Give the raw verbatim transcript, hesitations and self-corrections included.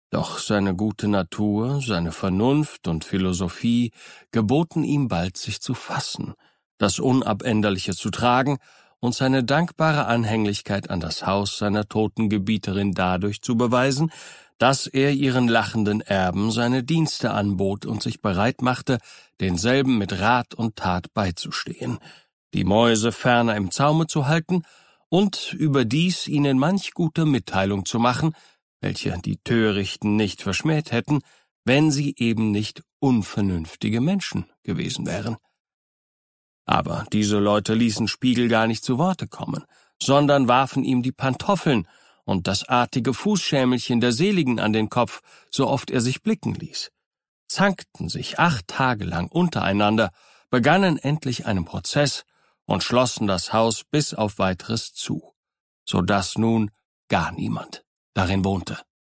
Doch seine gute Natur, seine Vernunft und Philosophie geboten ihm bald, sich zu fassen, das Unabänderliche zu tragen und seine dankbare Anhänglichkeit an das Haus seiner toten Gebieterin dadurch zu beweisen, dass er ihren lachenden Erben seine Dienste anbot und sich bereit machte, denselben mit Rat und Tat beizustehen, die Mäuse ferner im Zaume zu halten und überdies ihnen manch gute Mitteilung zu machen, welche die Törichten nicht verschmäht hätten, wenn sie eben nicht unvernünftige Menschen gewesen wären. Aber diese Leute ließen Spiegel gar nicht zu Worte kommen, sondern warfen ihm die Pantoffeln und das artige Fußschämelchen der Seligen an den Kopf, so oft er sich blicken ließ, zankten sich acht Tage lang untereinander, begannen endlich einen Prozess und schlossen das Haus bis auf Weiteres zu, so dass nun gar niemand darin wohnte.